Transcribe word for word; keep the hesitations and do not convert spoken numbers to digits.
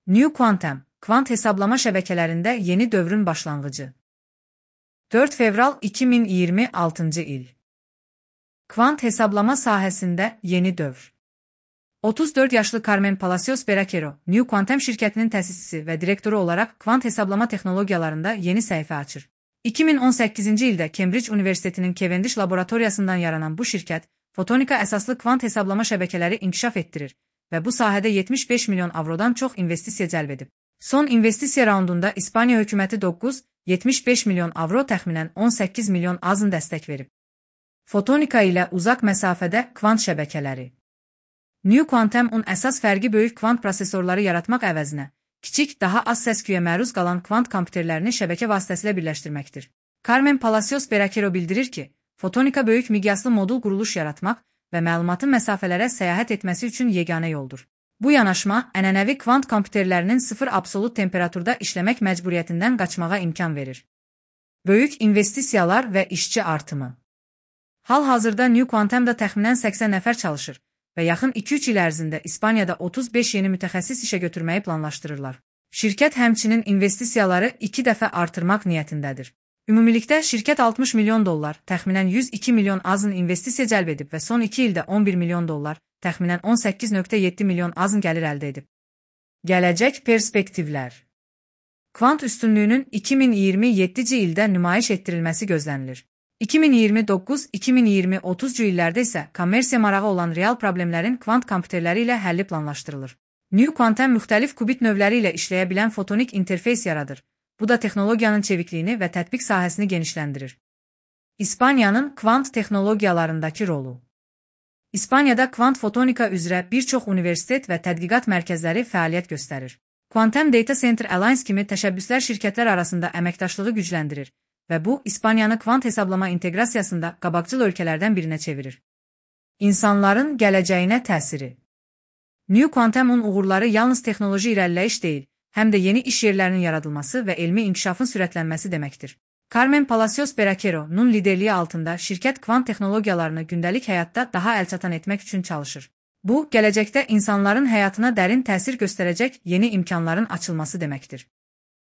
New Quantum, kvant hesablama şəbəkələrində yeni dövrün başlanğıcı. dörd fevral iki min iyirmi altıncı il. Kvant hesablama sahəsində yeni dövr. otuz dörd yaşlı Carmen Palacios Berakero, New Quantum şirkətinin təsisçisi və direktoru olaraq kvant hesablama texnologiyalarında yeni səhifə açır. iki min on səkkizinci ildə Cambridge Universitetinin Cavendish laboratoriyasından yaranan bu şirkət, fotonika əsaslı kvant hesablama şəbəkələri inkişaf etdirir və bu sahədə yetmiş beş milyon avrodan çox investisiya cəlb edib. Son investisiya raundunda İspaniya hökuməti doqquz, yetmiş beş milyon avro təxminən on səkkiz milyon azın dəstək verib. Fotonika ilə uzaq məsafədə kvant şəbəkələri. New Quantum-un əsas fərqi böyük kvant prosesorları yaratmaq əvəzinə, kiçik, daha az səs-küyə məruz qalan kvant kompüterlərini şəbəkə vasitəsilə birləşdirməkdir. Carmen Palacios Berakero bildirir ki, fotonika böyük miqyaslı modul quruluş yaratmaq və məlumatın məsafələrə səyahət etməsi üçün yeganə yoldur. Bu yanaşma, ənənəvi kvant kompüterlərinin sıfır absolut temperaturda işləmək məcburiyyətindən qaçmağa imkan verir. Böyük investisiyalar və işçi artımı. Hal-hazırda New Quantum-da təxminən səksən nəfər çalışır və yaxın iki üç il ərzində İspaniyada otuz beş yeni mütəxəssis işə götürməyi planlaşdırırlar. Şirkət həmçinin investisiyaları iki dəfə artırmaq niyyətindədir. Ümumilikdə şirkət altmış milyon dollar, təxminən yüz iki milyon azın investisiya cəlb edib və son iki ildə on bir milyon dollar, təxminən on səkkiz nöqtə yeddi milyon azın gəlir əldə edib. Gələcək perspektivlər. Kvant üstünlüyünün iki min iyirmi yeddinci ildə nümayiş etdirilməsi gözlənilir. iki min iyirmi doqquz iki min iyirmi otuzuncu illərdə isə kommersiya marağı olan real problemlərin kvant kompüterləri ilə həlli planlaşdırılır. New Quantum müxtəlif qubit növləri ilə işləyə bilən fotonik interfeys yaradır. Bu da texnologiyanın çevikliyini və tətbiq sahəsini genişləndirir. İspaniyanın kvant texnologiyalarındakı rolu. İspaniyada kvant fotonika üzrə bir çox universitet və tədqiqat mərkəzləri fəaliyyət göstərir. Quantum Data Center Alliance kimi təşəbbüslər şirkətlər arasında əməkdaşlığı gücləndirir və bu, İspaniyanı kvant hesablama inteqrasiyasında qabaqcıl ölkələrdən birinə çevirir. İnsanların gələcəyinə təsiri. New Quantum-un uğurları yalnız texnoloji irəliləyiş deyil, həm də yeni iş yerlərinin yaradılması və elmi inkişafın sürətlənməsi deməkdir. Carmen Palacios Berakero-nun liderliyi altında şirkət kvant texnologiyalarını gündəlik həyatda daha əlçatan etmək üçün çalışır. Bu, gələcəkdə insanların həyatına dərin təsir göstərəcək yeni imkanların açılması deməkdir.